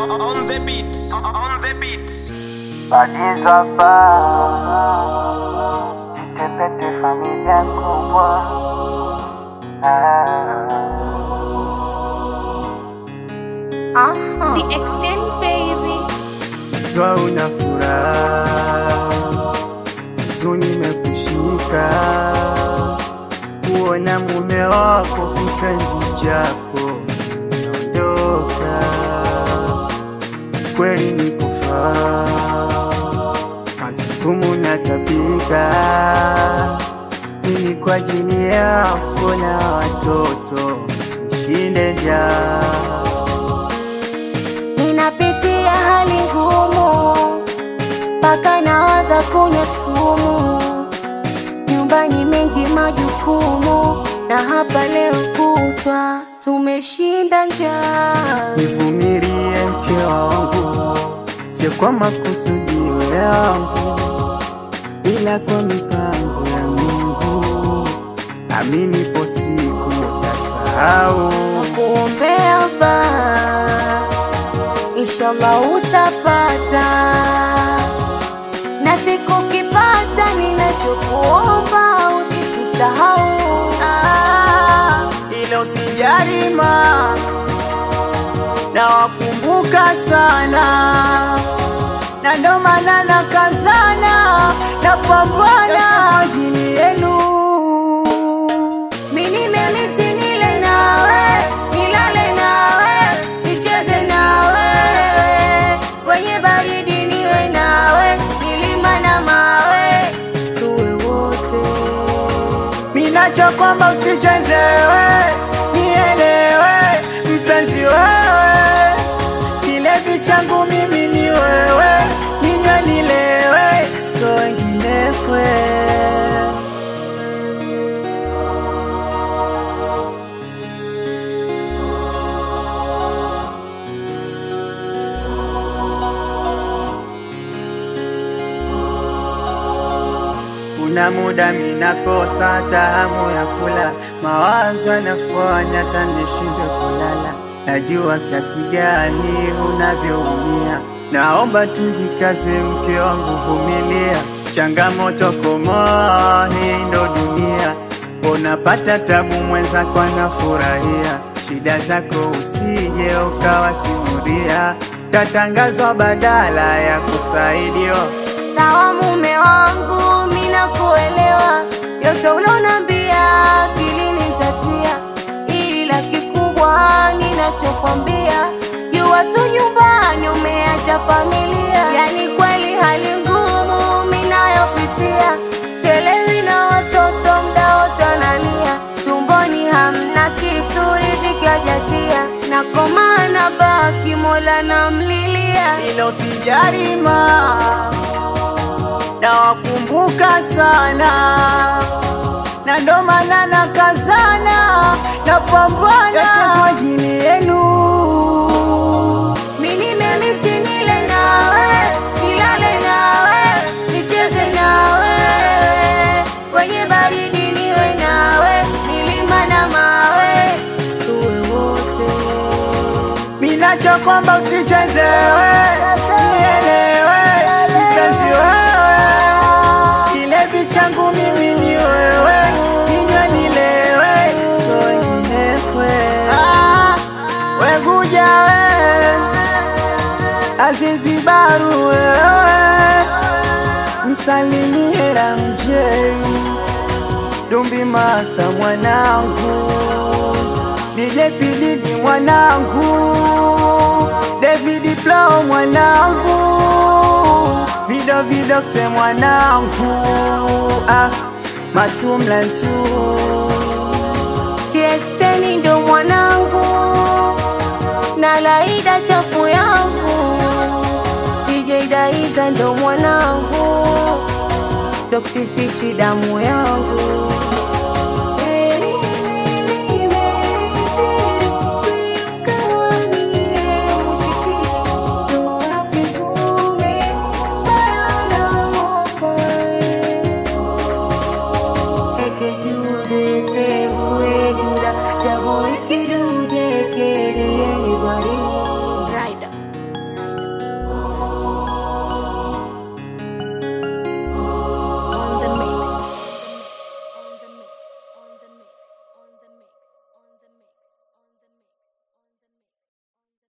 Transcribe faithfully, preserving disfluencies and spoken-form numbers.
On the beat, on the beat. Badiza pa Jitepete familia kubwa Uh-huh. The extent baby. Jua una furaha, huzuni imekushika, kuona mume wako kipenzi chako ameondoka. Kweli ni kufaa, majukumu natapika, ili kwa ajili yako na watoto msishinde njaa. Ninapitia hali ngumu, mpaka nawaza kunywa sumu. Nyumbani mengi majukumu, na hapa leo kutwa tumeshinda njaa. Nivumilie mke wangu, sio kwa makusudio yangu, ila kwa mipango ya Mungu. Amini po siku utasahau. Nakuombea ba, inshallah utapata, na siku kipata ninachokuomba usitusahau. Ah, ilo sijarima, na wakumbuka sana, na ndo maana nakazana na pambana kwa ajili yenu. Mimi nimemisi nile nawe, nilale nawe, nicheze nawe, kwenye baridi niwe nawe, milima na mawe tuwe wote. Minacho kwamba usichezewe, nielewe mpenzi wewe, kilevi changu mimi ni wewe, ninywe nilewe, so wengine kwe. Kuna muda minakosa tahamu ya kula, mawazo yanafanya hata nishindwe kulala. Najua kiasi gani unavyoumia, naomba tujikaze mke wangu, vumilia. Changamoto komoa, hii ndo dunia. Unapata tabu mwenzako anafurahia, shida zako usije ukawasimulia, tatangazwa badala ya kusaidiwa. Sawa mume wangu, mimi nakuelewa, yote ulonambia akilini nitatia, ila kikubwa ninachokwambia, jua tu nyumbani umeacha familia. Yani kweli hali ngumu mimi nayopitia, sielewi na watoto mda wote wanania, tumboni hamna kitu riziki hajatia, na koma na baki Mola namlilia. Ilo sijarima, na wakumbuka sana, na ndo maana nakazana na pambana kwa ajili yenu. Mimi nimemisi nile nawe, nilale nawe, nicheze nawe, kwenye baridi niwe nawe, milima na mawe tuwe wote. Minacho kwamba usichezewe, nielewe mpenzi wewe, kilevi changu mimi ni wewe, ninywe nilewe, so wengine kwe. Ah, weguja wewe, Azizibaru wewe, msalimie Ramjay, Dumbi Master mwanangu, D J P Didi mwanangu, David Plow mwanangu, Vido Vidoxe mwanangu, ah, Matumlan tu. The extent ndo mwanangu, na Laida chafu yangu, D J Daiza ndo mwanangu, Toxicity damu yangu.